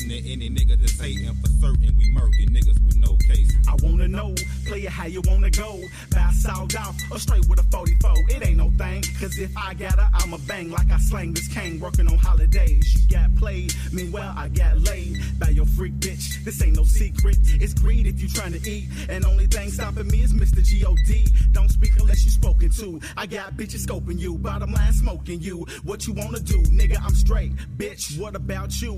to any nigga that's hating. For certain, we murking niggas with no case. I wanna know, play it how you wanna go. Bow sawed off or straight with a 44. It ain't no thing, cause if I got her, I'ma bang like I slang this cane. Working on holidays, you got played. Meanwhile, I got laid by your freak bitch. This ain't no secret, it's greed if you trying to eat. And only thing stopping me is Mr. G.O.D. Don't speak unless you spoken to. I got bitches scoping you, bottom line smoking you. What you wanna do, nigga, I'm straight. Bitch, what about you?